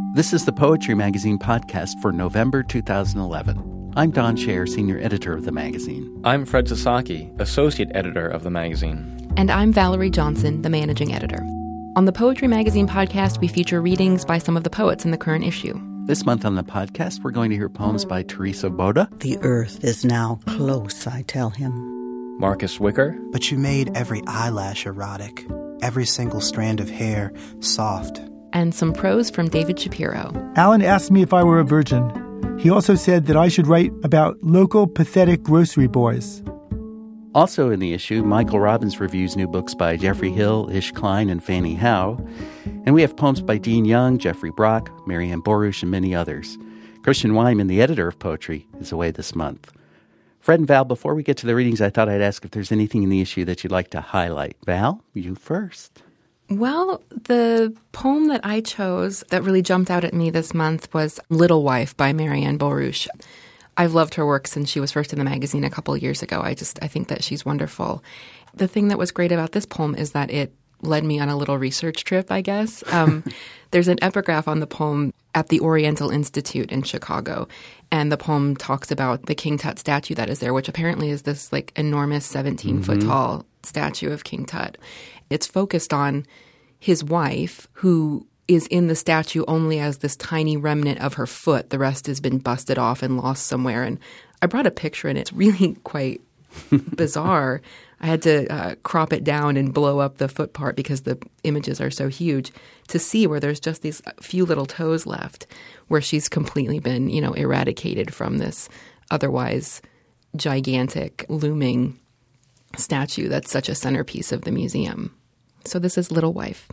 This is the Poetry Magazine podcast for November 2011. I'm Don Scher, senior editor of the magazine. I'm Fred Sasaki, associate editor of the magazine. And I'm Valerie Johnson, the managing editor. On the Poetry Magazine podcast, we feature readings by some of the poets in the current issue. This month on the podcast, we're going to hear poems by Teresa Boda. The earth is now close, I tell him. Marcus Wicker. But you made every eyelash erotic, every single strand of hair soft. And some prose from David Shapiro. Alan asked me if I were a virgin. He also said that I should write about local pathetic grocery boys. Also in the issue, Michael Robbins reviews new books by Jeffrey Hill, Ish Klein, and Fannie Howe. And we have poems by Dean Young, Jeffrey Brock, Marianne Boruch, and many others. Christian Wyman, the editor of Poetry, is away this month. Fred and Val, before we get to the readings, I thought I'd ask if there's anything in the issue that you'd like to highlight. Val, you first. Well, the poem that I chose that really jumped out at me this month was Little Wife by Marianne Boruch. I've loved her work since she was first in the magazine a couple of years ago. I think that she's wonderful. The thing that was great about this poem is that it led me on a little research trip, I guess. There's an epigraph on the poem at the Oriental Institute in Chicago, and the poem talks about the King Tut statue that is there, which apparently is this enormous 17-foot tall statue of King Tut. It's focused on his wife, who is in the statue only as this tiny remnant of her foot. The rest has been busted off and lost somewhere. And I brought a picture, and it's really quite bizarre. I had to crop it down and blow up the foot part because the images are so huge to see where there's just these few little toes left, where she's completely been, eradicated from this otherwise gigantic, looming statue that's such a centerpiece of the museum. So this is Little Wife.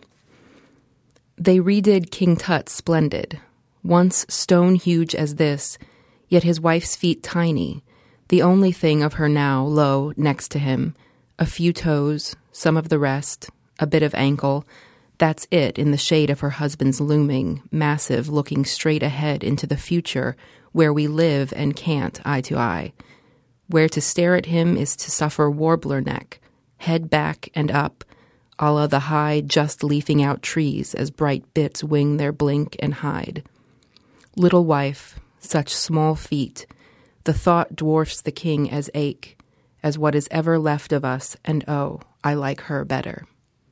They redid King Tut splendid, once stone huge as this, yet his wife's feet tiny, the only thing of her now low next to him, a few toes, some of the rest, a bit of ankle. That's it in the shade of her husband's looming, massive, looking straight ahead into the future where we live and can't eye to eye. Where to stare at him is to suffer warbler neck, head back and up, a la the high, just leafing out trees as bright bits wing their blink and hide. Little wife, such small feet, the thought dwarfs the king as ache, as what is ever left of us, and oh, I like her better.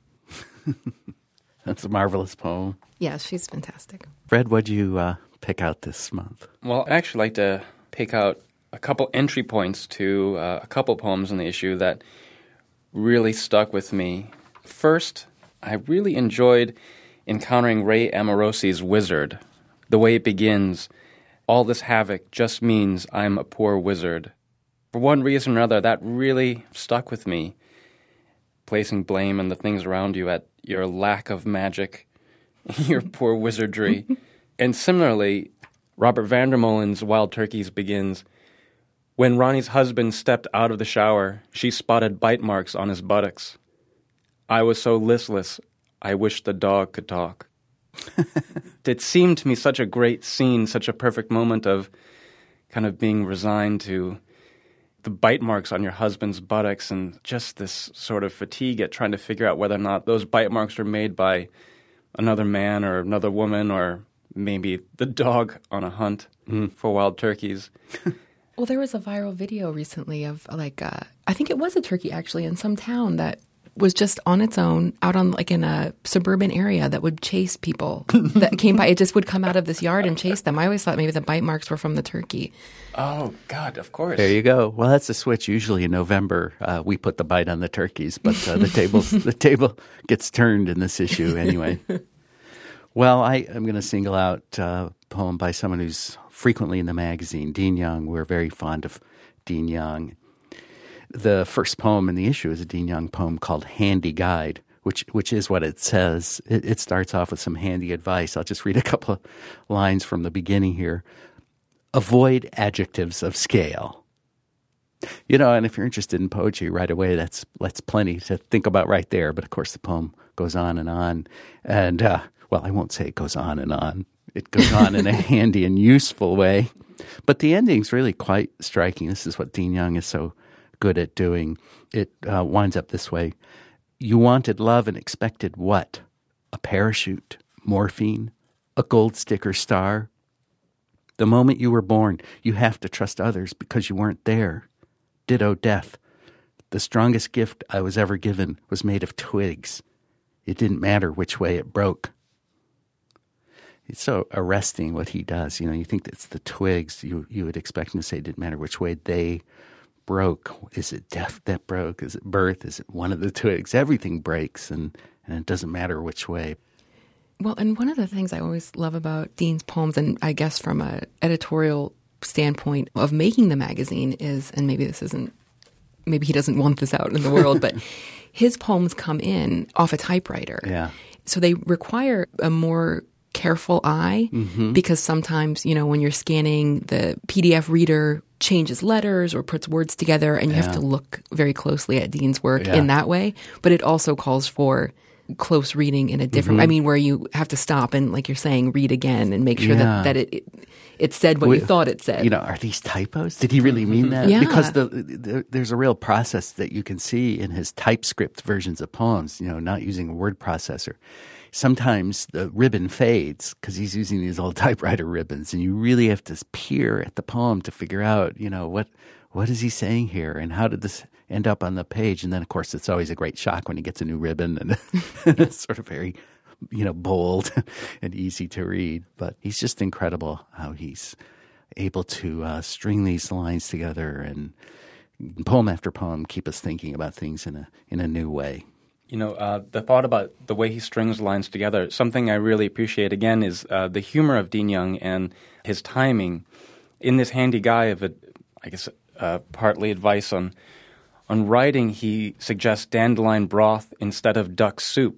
That's a marvelous poem. Yeah, she's fantastic. Fred, what'd you pick out this month? Well, I actually like to pick out a couple entry points to a couple poems in the issue that really stuck with me. First, I really enjoyed encountering Ray Amorosi's Wizard. The way it begins, all this havoc just means I'm a poor wizard. For one reason or another, that really stuck with me, placing blame on the things around you at your lack of magic, your poor wizardry. And similarly, Robert Vandermolen's Wild Turkeys begins, when Ronnie's husband stepped out of the shower, she spotted bite marks on his buttocks. I was so listless, I wished the dog could talk. It seemed to me such a great scene, such a perfect moment of kind of being resigned to the bite marks on your husband's buttocks and just this sort of fatigue at trying to figure out whether or not those bite marks were made by another man or another woman or maybe the dog on a hunt for wild turkeys. Well, there was a viral video recently of I think it was a turkey actually in some town that was just on its own out on in a suburban area that would chase people that came by. It just would come out of this yard and chase them. I always thought maybe the bite marks were from the turkey. Oh, God, of course. There you go. Well, that's the switch. Usually in November, we put the bite on the turkeys, but the table gets turned in this issue anyway. Well, I am going to single out a poem by someone who's frequently in the magazine, Dean Young. We're very fond of Dean Young. The first poem in the issue is a Dean Young poem called Handy Guide, which is what it says. It starts off with some handy advice. I'll just read a couple of lines from the beginning here. Avoid adjectives of scale. And if you're interested in poetry right away, that's plenty to think about right there. But of course, the poem goes on. And, I won't say it goes on and on. It goes on in a handy and useful way. But the ending's really quite striking. This is what Dean Young is so good at doing. It winds up this way. You wanted love and expected what? A parachute, morphine, a gold stick or star. The moment you were born, you have to trust others because you weren't there. Ditto death. The strongest gift I was ever given was made of twigs. It didn't matter which way it broke. It's so arresting what he does. You know, you think it's the twigs. You would expect him to say it didn't matter which way they broke. Is it death that broke? Is it birth? Is it one of the twigs? Everything breaks, and it doesn't matter which way. Well, and one of the things I always love about Dean's poems, and I guess from an editorial standpoint of making the magazine is, and maybe he doesn't want this out in the world, but his poems come in off a typewriter. Yeah. So they require a more careful eye because sometimes, you know, when you're scanning, the PDF reader changes letters or puts words together, and you have to look very closely at Dean's work in that way. But it also calls for close reading in a different I mean, where you have to stop and, like you're saying, read again and make sure that it said what you thought it said. You know, are these typos? Did he really mean that? Yeah. Because there's a real process that you can see in his TypeScript versions of poems, you know, not using a word processor. Sometimes the ribbon fades because he's using these old typewriter ribbons, and you really have to peer at the poem to figure out, you know, what is he saying here, and how did this end up on the page? And then, of course, it's always a great shock when he gets a new ribbon, and it's sort of very, you know, bold and easy to read. But he's just incredible how he's able to string these lines together and poem after poem keep us thinking about things in a new way. You know, the thought about the way he strings lines together, something I really appreciate, again, is the humor of Dean Young and his timing. In this handy guide of it, I guess, partly advice on writing, he suggests dandelion broth instead of duck soup.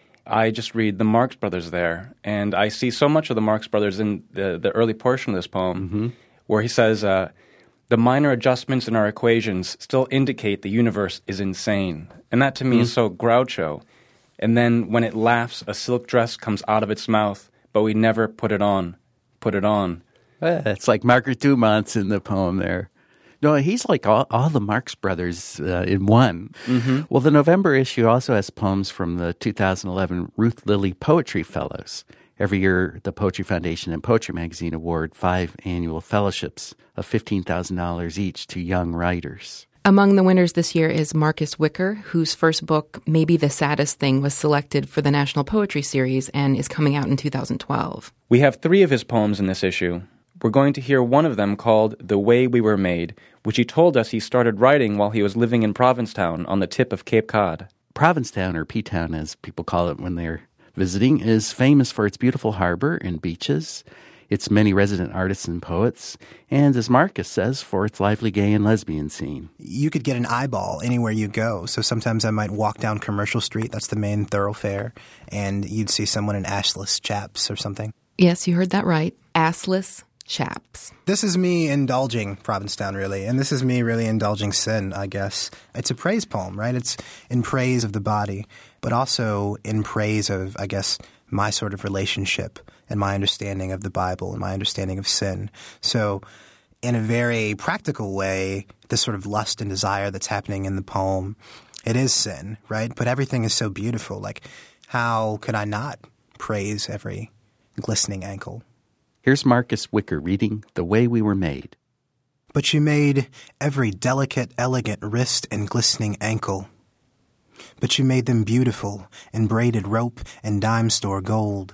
I just read the Marx Brothers there, and I see so much of the Marx Brothers in the early portion of this poem, where he says, the minor adjustments in our equations still indicate the universe is insane. And that to me is so Groucho. And then when it laughs, a silk dress comes out of its mouth, but we never put it on. Put it on. It's like Margaret Dumont's in the poem there. No, he's like all the Marx Brothers in one. Well, the November issue also has poems from the 2011 Ruth Lilly Poetry Fellows. Every year, the Poetry Foundation and Poetry Magazine award 5 annual fellowships of $15,000 each to young writers. Among the winners this year is Marcus Wicker, whose first book, Maybe the Saddest Thing, was selected for the National Poetry Series and is coming out in 2012. We have 3 of his poems in this issue. We're going to hear one of them called The Way We Were Made, which he told us he started writing while he was living in Provincetown on the tip of Cape Cod. Provincetown, or P-Town as people call it when they're visiting, is famous for its beautiful harbor and beaches, its many resident artists and poets, and, as Marcus says, for its lively gay and lesbian scene. You could get an eyeball anywhere you go. So sometimes I might walk down Commercial Street, that's the main thoroughfare, and you'd see someone in assless chaps or something. Yes, you heard that right. Assless chaps. This is me indulging Provincetown, really, and this is me really indulging sin, I guess. It's a praise poem, right? It's in praise of the body, but also in praise of, I guess, my sort of relationship and my understanding of the Bible and my understanding of sin. So in a very practical way, this sort of lust and desire that's happening in the poem, it is sin, right? But everything is so beautiful. Like, how could I not praise every glistening ankle? Here's Marcus Wicker reading The Way We Were Made. But you made every delicate, elegant wrist and glistening ankle. But you made them beautiful in braided rope and dime store gold.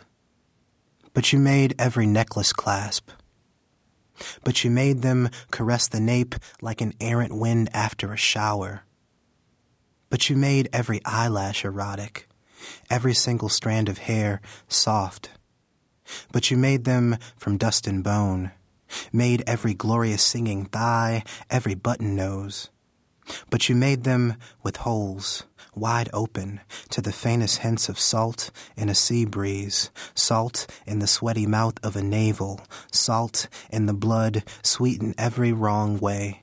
But you made every necklace clasp. But you made them caress the nape like an errant wind after a shower. But you made every eyelash erotic, every single strand of hair soft. But you made them from dust and bone, made every glorious singing thigh, every button nose. But you made them with holes, wide open, to the faintest hints of salt in a sea breeze, salt in the sweaty mouth of a navel, salt in the blood sweeten every wrong way.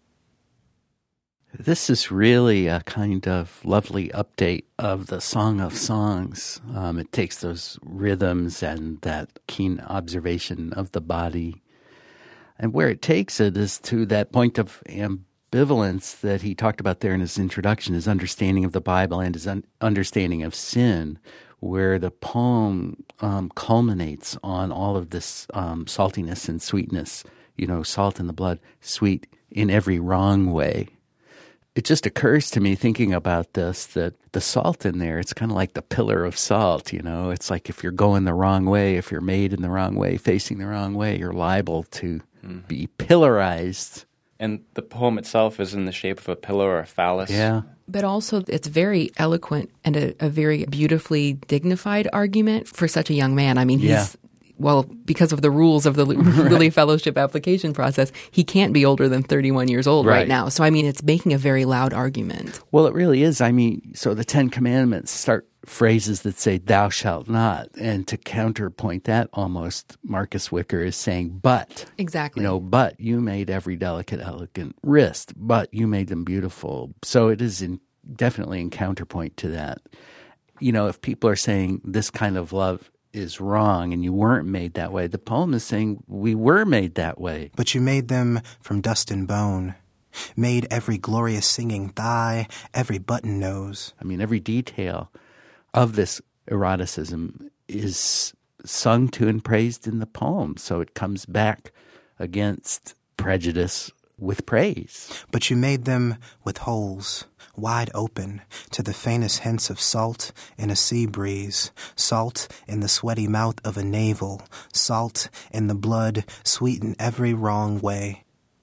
This is really a kind of lovely update of the Song of Songs. It takes those rhythms and that keen observation of the body. And where it takes it is to that point of ambivalence that he talked about there in his introduction, his understanding of the Bible and his understanding of sin, where the poem culminates on all of this saltiness and sweetness, salt in the blood, sweet in every wrong way. It just occurs to me thinking about this that the salt in there, it's kind of like the pillar of salt, It's like if you're going the wrong way, if you're made in the wrong way, facing the wrong way, you're liable to be pillarized. And the poem itself is in the shape of a pillar or a phallus. Yeah. But also, it's very eloquent and a very beautifully dignified argument for such a young man. I mean, because of the rules of the Lilly Fellowship application process, he can't be older than 31 years old right now. So, I mean, it's making a very loud argument. Well, it really is. I mean, so the Ten Commandments start phrases that say, thou shalt not. And to counterpoint that almost, Marcus Wicker is saying, but. Exactly. But you made every delicate, elegant wrist, but you made them beautiful. So it is definitely in counterpoint to that. If people are saying this kind of love is wrong and you weren't made that way, the poem is saying we were made that way. But you made them from dust and bone, made every glorious singing thigh, every button nose. I mean, every detail of this eroticism is sung to and praised in the poem. So it comes back against prejudice with praise. But you made them with holes, wide open, to the faintest hints of salt in a sea breeze, salt in the sweaty mouth of a navel, salt in the blood, sweet in every wrong way.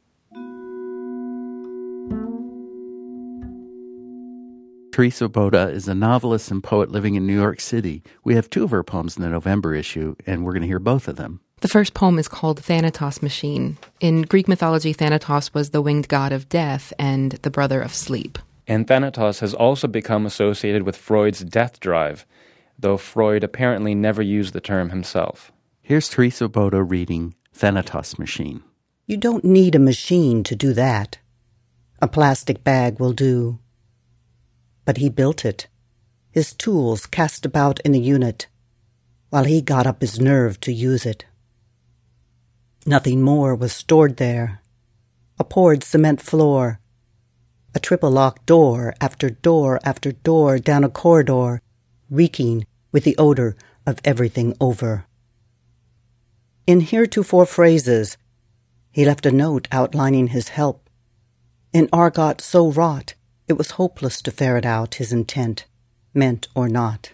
Teresa Boda is a novelist and poet living in New York City. We have two of her poems in the November issue, and we're going to hear both of them. The first poem is called Thanatos Machine. In Greek mythology, Thanatos was the winged god of death and the brother of sleep. And Thanatos has also become associated with Freud's death drive, though Freud apparently never used the term himself. Here's Teresa Boda reading Thanatos Machine. You don't need a machine to do that. A plastic bag will do. But he built it, his tools cast about in the unit, while he got up his nerve to use it. Nothing more was stored there. A poured cement floor, a triple-locked door after door after door down a corridor, reeking with the odor of everything over. In heretofore phrases, he left a note outlining his help. In argot so wrought, it was hopeless to ferret out his intent, meant or not.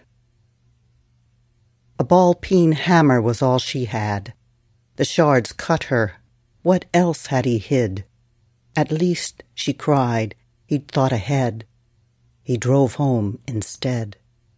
A ball-peen hammer was all she had. The shards cut her. What else had he hid? At least, she cried, he'd thought ahead. He drove home instead.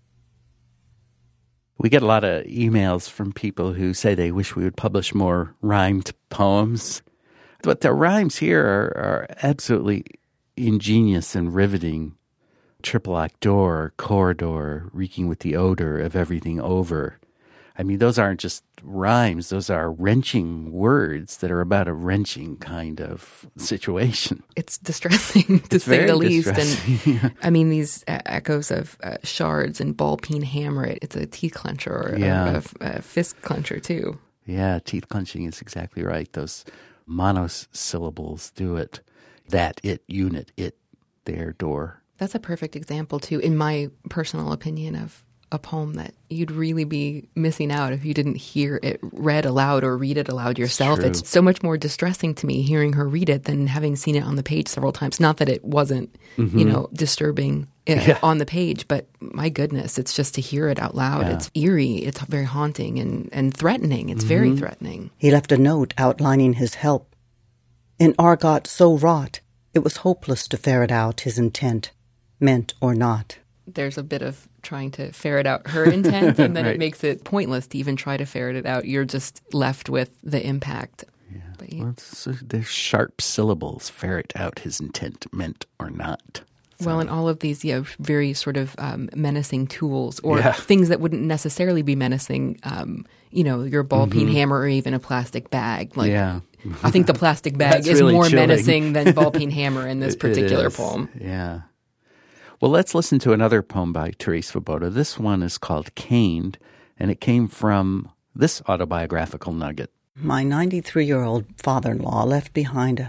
We get a lot of emails from people who say they wish we would publish more rhymed poems. But the rhymes here are absolutely ingenious and riveting. Triple-locked door, corridor, reeking with the odor of everything over. I mean, those aren't just rhymes. Those are wrenching words that are about a wrenching kind of situation. It's distressing, to say the least. And I mean, these echoes of shards and ball-peen hammer, it's a teeth clencher or a fist clencher, too. Yeah, teeth clenching is exactly right. Those monosyllables do it. That, it, unit, it, there, door. That's a perfect example, too, in my personal opinion, of a poem that you'd really be missing out if you didn't hear it read aloud or read it aloud yourself. It's so much more distressing to me hearing her read it than having seen it on the page several times. Not that it wasn't, disturbing on the page, but my goodness, it's just to hear it out loud. Yeah. It's eerie. It's very haunting and threatening. It's very threatening. He left a note outlining his help. In argot so wrought, it was hopeless to ferret out his intent, meant or not. There's a bit of trying to ferret out her intent, and then right. It makes it pointless to even try to ferret it out. You're just left with the impact. Yeah. But Well, they're sharp syllables. Ferret out his intent, meant or not. So. Well, and all of these, very sort of menacing tools or things that wouldn't necessarily be menacing, your ball-peen hammer or even a plastic bag. I think the plastic bag is really more chilling. menacing than ball-peen hammer in this particular poem. Yeah. Well, let's listen to another poem by Teresa Svoboda. This one is called Caned, and it came from this autobiographical nugget. My 93-year-old father-in-law left behind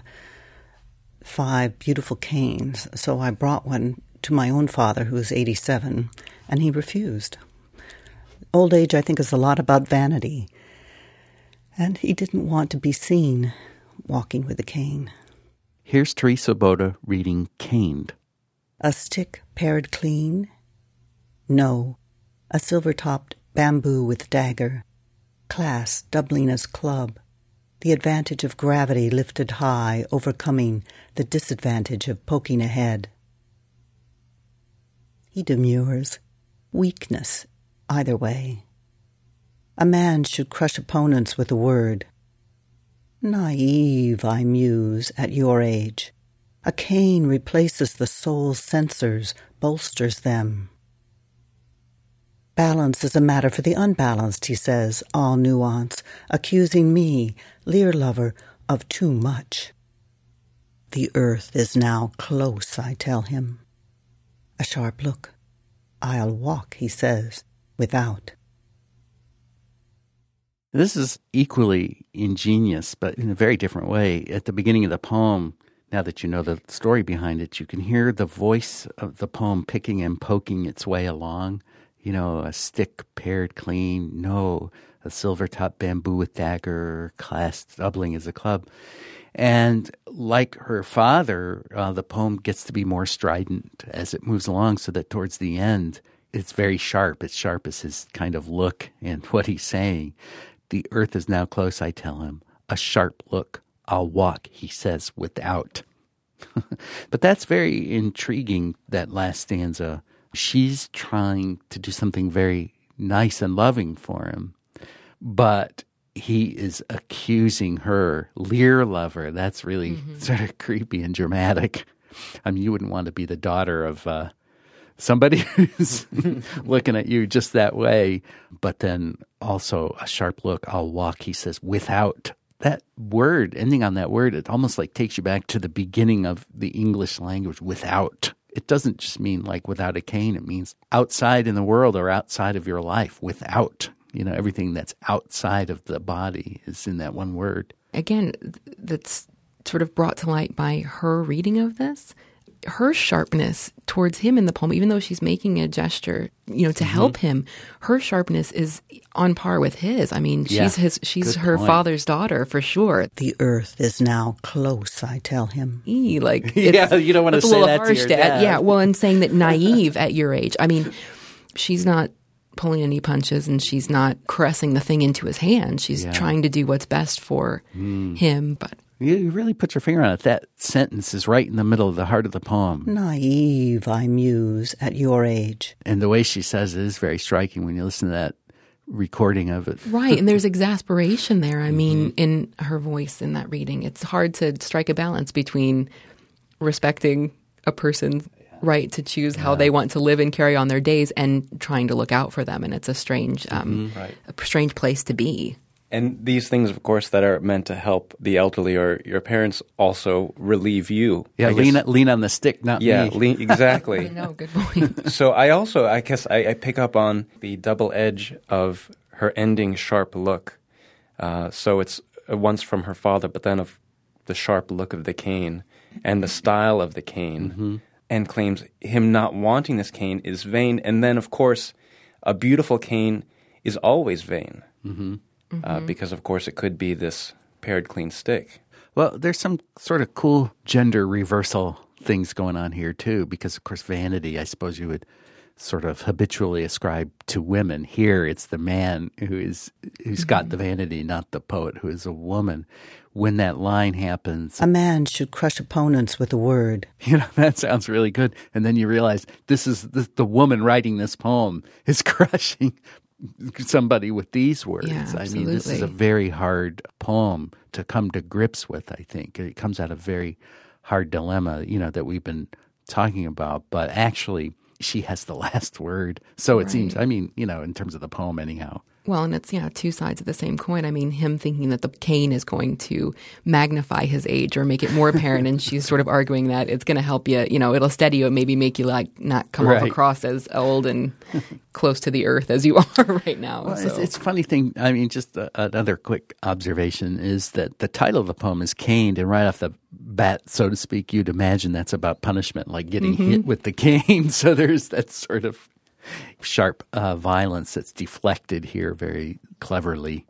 5 beautiful canes, so I brought one to my own father, who was 87, and he refused. Old age, I think, is a lot about vanity. And he didn't want to be seen walking with a cane. Here's Teresa Boda reading Caned. A stick pared clean? No, a silver-topped bamboo with dagger, class doubling as club, the advantage of gravity lifted high, overcoming the disadvantage of poking ahead. He demurs. Weakness, either way. A man should crush opponents with a word. Naive, I muse, at your age. A cane replaces the soul's sensors, bolsters them. Balance is a matter for the unbalanced, he says, all nuance, accusing me, Lear lover, of too much. The earth is now close, I tell him. A sharp look. I'll walk, he says, without. This is equally ingenious, but in a very different way. At the beginning of the poem, now that you know the story behind it, you can hear the voice of the poem picking and poking its way along. You know, a stick pared clean, no, a silver-topped bamboo with dagger, clasped doubling as a club. And like her father, the poem gets to be more strident as it moves along, so that towards the end, it's very sharp. It's sharp as his kind of look and what he's saying. The earth is now close, I tell him. A sharp look. I'll walk, he says, without. But that's very intriguing, that last stanza. She's trying to do something very nice and loving for him, but he is accusing her, Lear lover. That's really sort of creepy and dramatic. I mean, you wouldn't want to be the daughter of somebody who's looking at you just that way. But then also a sharp look, I'll walk, he says, without. That word, ending on that word, it almost like takes you back to the beginning of the English language, without. It doesn't just mean like without a cane. It means outside in the world or outside of your life, without. You know, everything that's outside of the body is in that one word. Again, that's sort of brought to light by her reading of this. Her sharpness towards him in the poem, even though she's making a gesture, you know, to help him, her sharpness is on par with his. I mean, she's her father's daughter for sure. The earth is now close, I tell him. Like, yeah, you don't want to say that to your dad. Yeah, well, and saying that naive at your age. I mean, she's not pulling any punches and she's not caressing the thing into his hand. She's trying to do what's best for him, but you really put your finger on it. That sentence is right in the middle of the heart of the poem. Naive, I muse, at your age. And the way she says it is very striking when you listen to that recording of it. Right, and there's exasperation there. I mean, in her voice in that reading. It's hard to strike a balance between respecting a person's right to choose how they want to live and carry on their days and trying to look out for them. And it's a strange, a strange place to be. And these things, of course, that are meant to help the elderly or your parents also relieve you. Yeah, lean on the stick, not me. Yeah, exactly. No, good point. So I guess I pick up on the double edge of her ending sharp look. So it's once from her father, but then of the sharp look of the cane and the style of the cane, and claims him not wanting this cane is vain. And then, of course, a beautiful cane is always vain. Because, of course, it could be this pared clean stick. Well, there's some sort of cool gender reversal things going on here, too, because, of course, vanity, I suppose you would sort of habitually ascribe to women. Here, it's the man who's got the vanity, not the poet, who is a woman. When that line happens, a man should crush opponents with a word. You know, that sounds really good. And then you realize this is the woman writing this poem is crushing somebody with these words. Yeah, I mean, this is a very hard poem to come to grips with, I think. It comes out of a very hard dilemma, you know, that we've been talking about. But actually, she has the last word. So it seems, I mean, you know, in terms of the poem anyhow. Well, and it's, two sides of the same coin. I mean, him thinking that the cane is going to magnify his age or make it more apparent, and she's sort of arguing that it's going to help you, it'll steady you and maybe make you like not come off across as old and close to the earth as you are right now. Well, so. It's a funny thing. I mean, just another quick observation is that the title of the poem is Caned, and right off the bat, so to speak, you'd imagine that's about punishment, like getting hit with the cane. So there's that sort of Sharp violence that's deflected here very cleverly.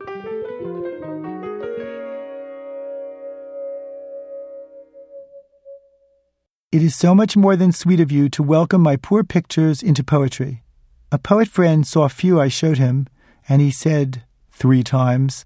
It is so much more than sweet of you to welcome my poor pictures into poetry. A poet friend saw a few I showed him, and he said 3 times,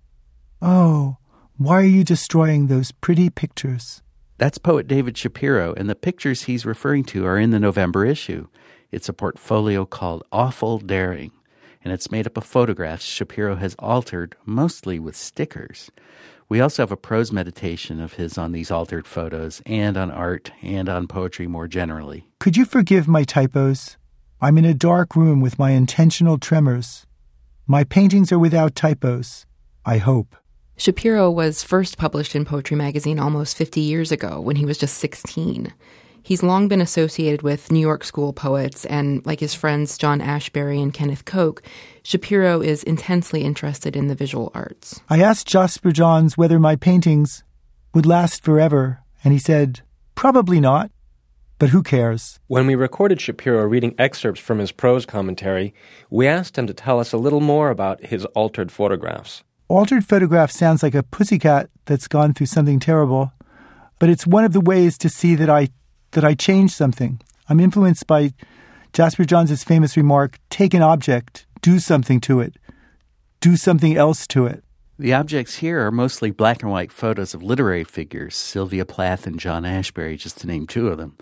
"Oh, why are you destroying those pretty pictures?" That's poet David Shapiro, and the pictures he's referring to are in the November issue. It's a portfolio called Awful Daring, and it's made up of photographs Shapiro has altered, mostly with stickers. We also have a prose meditation of his on these altered photos and on art and on poetry more generally. Could you forgive my typos? I'm in a dark room with my intentional tremors. My paintings are without typos, I hope. Shapiro was first published in Poetry Magazine almost 50 years ago when he was just 16. He's long been associated with New York school poets, and like his friends John Ashbery and Kenneth Koch, Shapiro is intensely interested in the visual arts. I asked Jasper Johns whether my paintings would last forever, and he said, probably not, but who cares? When we recorded Shapiro reading excerpts from his prose commentary, we asked him to tell us a little more about his altered photographs. Altered photograph sounds like a pussycat that's gone through something terrible, but it's one of the ways to see that I changed something. I'm influenced by Jasper Johns' famous remark, take an object, do something to it, do something else to it. The objects here are mostly black and white photos of literary figures, Sylvia Plath and John Ashbery, just to name 2 of them.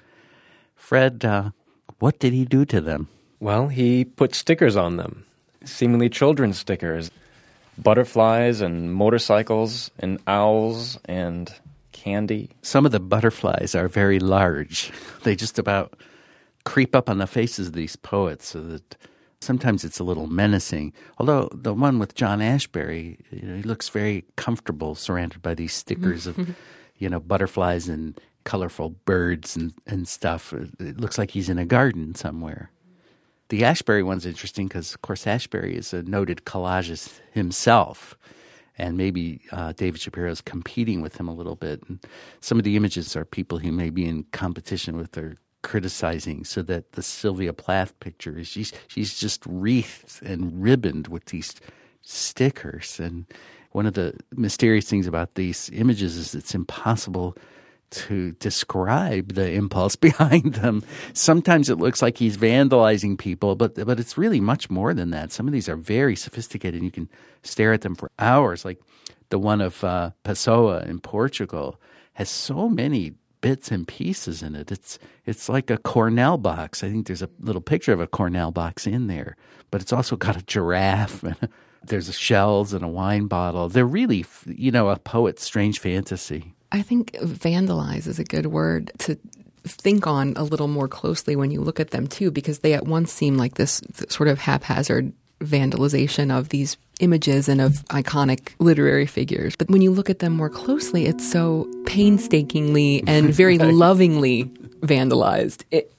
Fred, what did he do to them? Well, he put stickers on them, seemingly children's stickers, butterflies and motorcycles and owls and candy. Some of the butterflies are very large. They just about creep up on the faces of these poets so that sometimes it's a little menacing. Although the one with John Ashbery, he looks very comfortable surrounded by these stickers of, butterflies and colorful birds and stuff. It looks like he's in a garden somewhere. The Ashbery one's interesting because, of course, Ashbery is a noted collagist himself. And maybe David Shapiro is competing with him a little bit. And some of the images are people who may be in competition with or criticizing, so that the Sylvia Plath picture is she's just wreathed and ribboned with these stickers. And one of the mysterious things about these images is it's impossible to describe the impulse behind them. Sometimes it looks like he's vandalizing people, but it's really much more than that. Some of these are very sophisticated, and you can stare at them for hours. Like the one of Pessoa in Portugal has so many bits and pieces in it. It's like a Cornell box. I think there's a little picture of a Cornell box in there, but it's also got a giraffe and there's shells and a wine bottle. They're really, a poet's strange fantasy. I think vandalize is a good word to think on a little more closely when you look at them, too, because they at once seem like this sort of haphazard vandalization of these images and of iconic literary figures. But when you look at them more closely, it's so painstakingly and very lovingly vandalized.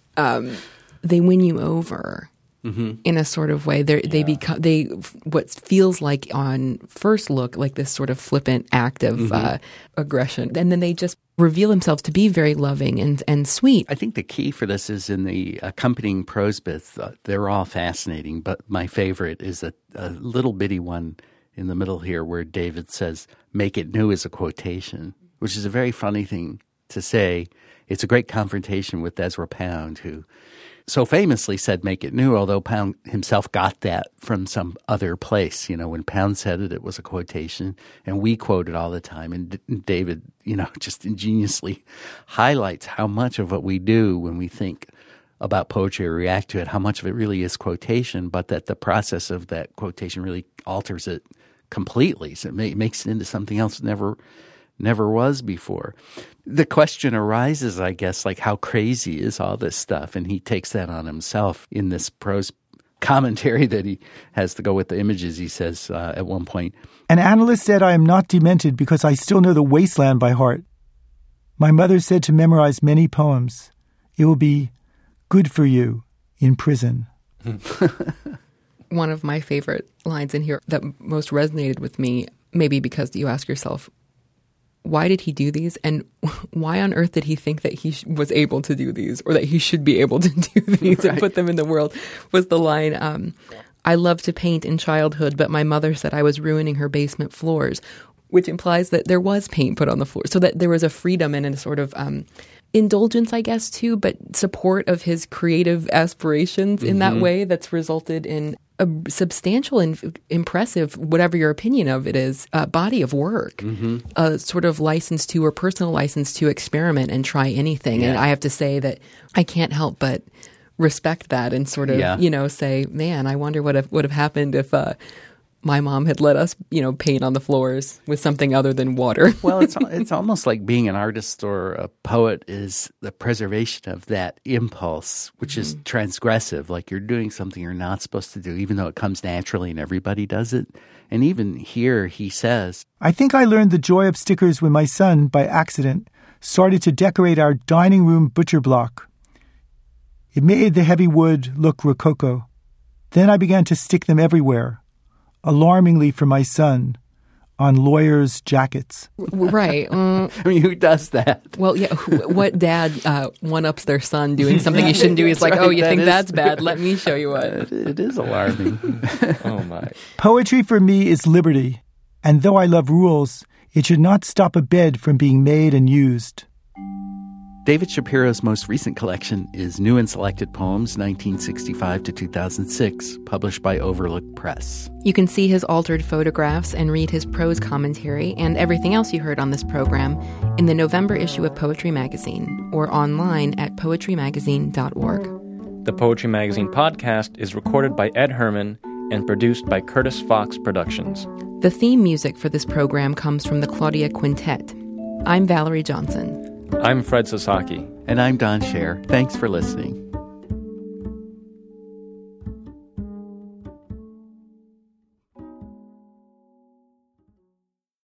They win you over. In a sort of way. They become what feels like on first look like this sort of flippant act of aggression, and then they just reveal themselves to be very loving and sweet. I think the key for this is in the accompanying prose bits. They're all fascinating, but my favorite is a little bitty one in the middle here where David says, "Make it new" is a quotation, which is a very funny thing to say. It's a great confrontation with Ezra Pound, who so famously said "make it new," although Pound himself got that from some other place. When Pound said it, it was a quotation, and we quote it all the time. And David, just ingeniously highlights how much of what we do when we think about poetry or react to it, how much of it really is quotation, but that the process of that quotation really alters it completely. So it makes it into something else never was before. The question arises, I guess, like how crazy is all this stuff? And he takes that on himself in this prose commentary that he has to go with the images. He says at one point, "An analyst said I am not demented because I still know The Wasteland by heart. My mother said to memorize many poems. It will be good for you in prison." One of my favorite lines in here that most resonated with me, maybe because you ask yourself, why did he do these? And why on earth did he think that he was able to do these or that he should be able to do these and put them in the world? Was the line, I loved to paint in childhood, but my mother said I was ruining her basement floors, which implies that there was paint put on the floor. So that there was a freedom and a sort of indulgence, I guess, too, but support of his creative aspirations in that way that's resulted in a substantial and impressive, whatever your opinion of it is, body of work, a sort of license to or personal license to experiment and try anything. Yeah. And I have to say that I can't help but respect that and sort of, say, man, I wonder what would have happened if my mom had let us, paint on the floors with something other than water. Well, it's almost like being an artist or a poet is the preservation of that impulse, which is transgressive. Like you're doing something you're not supposed to do, even though it comes naturally and everybody does it. And even here, he says, I think I learned the joy of stickers when my son, by accident, started to decorate our dining room butcher block. It made the heavy wood look rococo. Then I began to stick them everywhere, alarmingly for my son, on lawyers' jackets. Right. I mean, who does that? Well, yeah. What dad one-ups their son doing something he shouldn't do? He's like, oh, you think that's bad? Let me show you what. It is alarming. Oh, my. Poetry for me is liberty, and though I love rules, it should not stop a bed from being made and used. David Shapiro's most recent collection is New and Selected Poems, 1965 to 2006, published by Overlook Press. You can see his altered photographs and read his prose commentary and everything else you heard on this program in the November issue of Poetry Magazine or online at poetrymagazine.org. The Poetry Magazine podcast is recorded by Ed Herman and produced by Curtis Fox Productions. The theme music for this program comes from the Claudia Quintet. I'm Valerie Johnson. I'm Fred Sasaki. And I'm Don Scher. Thanks for listening.